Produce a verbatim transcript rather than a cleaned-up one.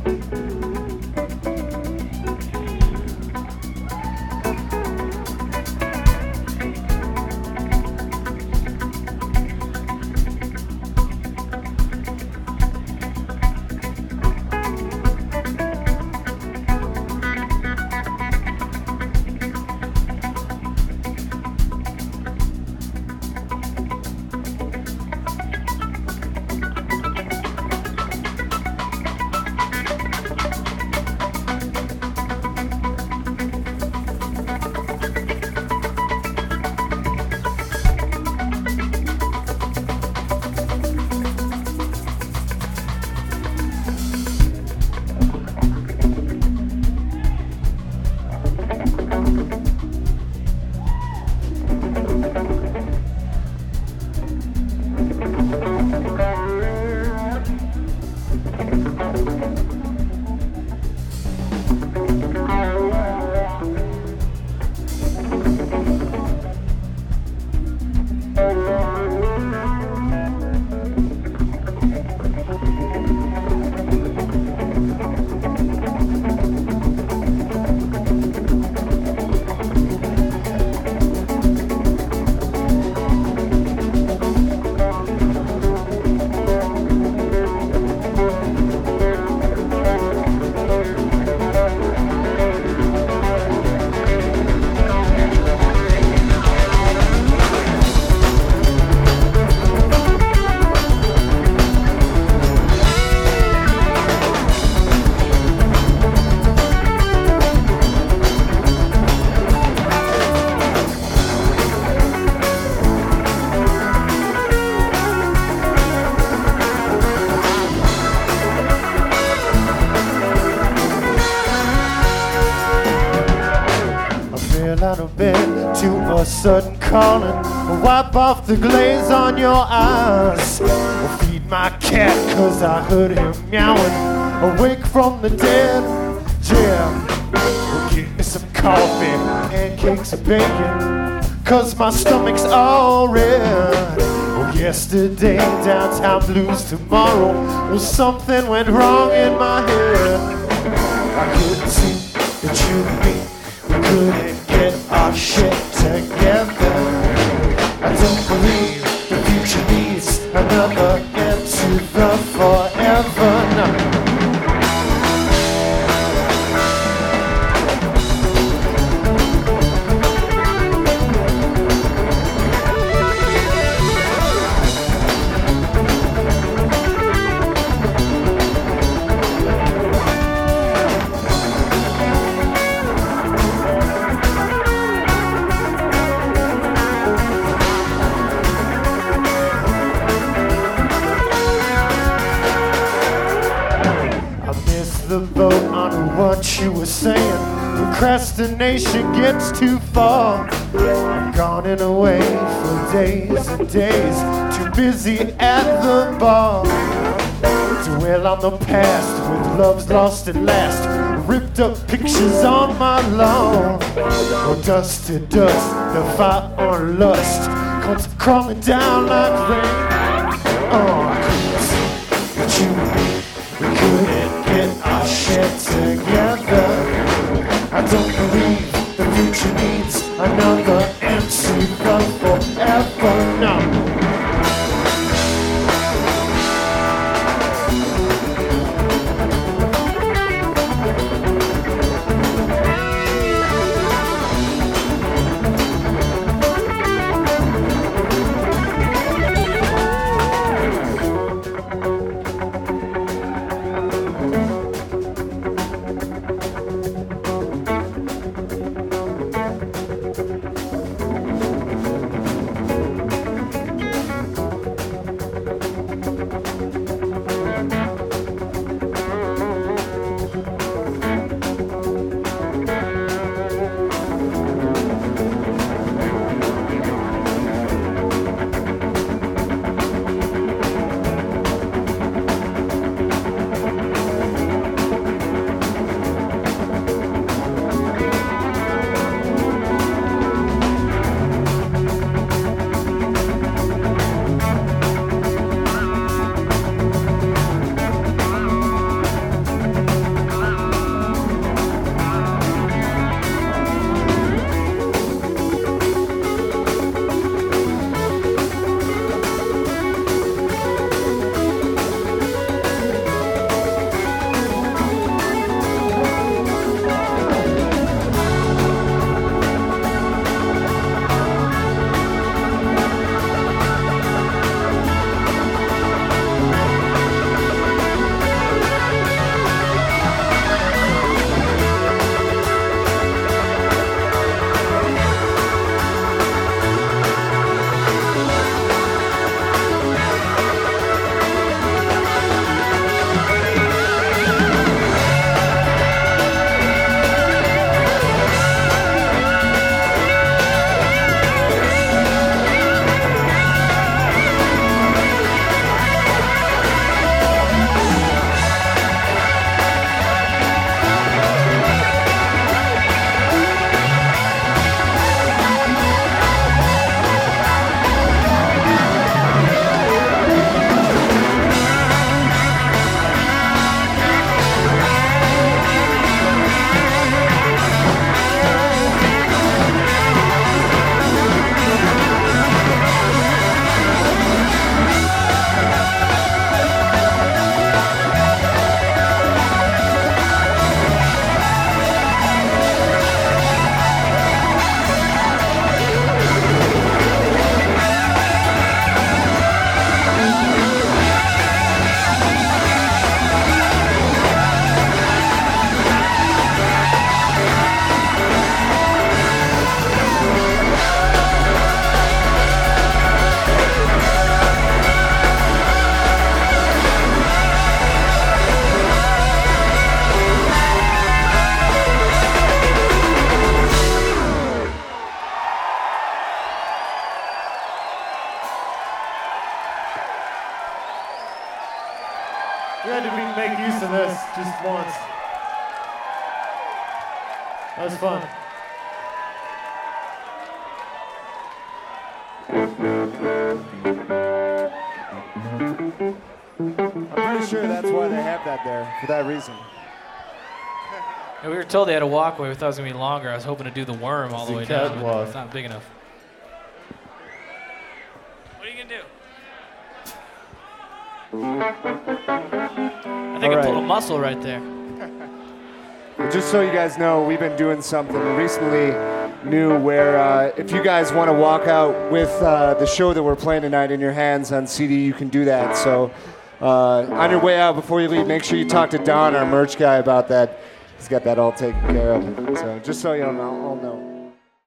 out of bed to a sudden calling. Wipe off the glaze on your eyes. Or feed my cat cause I heard him meowing. Awake from the dead, yeah. Well, get me some coffee, pancakes and bacon, cause my stomach's all red. Oh, yesterday, downtown blues tomorrow. Well, something went wrong in my head. I couldn't see that you and me, we couldn't get our shit together. I don't believe the future needs another end to the forever. No. The boat on what you were saying. Procrastination gets too far. I'm gone and away for days and days. Too busy at the bar to dwell on the past with love's lost at last. Ripped up pictures on my lawn. Oh, dust to dust, the fire on lust comes crawling down like rain. Oh, I couldn't see that you and me, we couldn't get our shit together. I don't believe the future needs another M C the forever. No. make use of this just once. That was fun. I'm pretty sure that's why they have that there, for that reason. Yeah, we were told they had a walkway. We thought it was going to be longer. I was hoping to do the worm all the way down, but catwalk. it's not big enough. What are you going to do? I think All I pulled right. a muscle right there. Well, just so you guys know, we've been doing something recently new where uh, if you guys want to walk out with uh, the show that we're playing tonight in your hands on C D, you can do that. So uh, on your way out, before you leave, make sure you talk to Don, our merch guy, about that. He's got that all taken care of. So just so you all know. All know.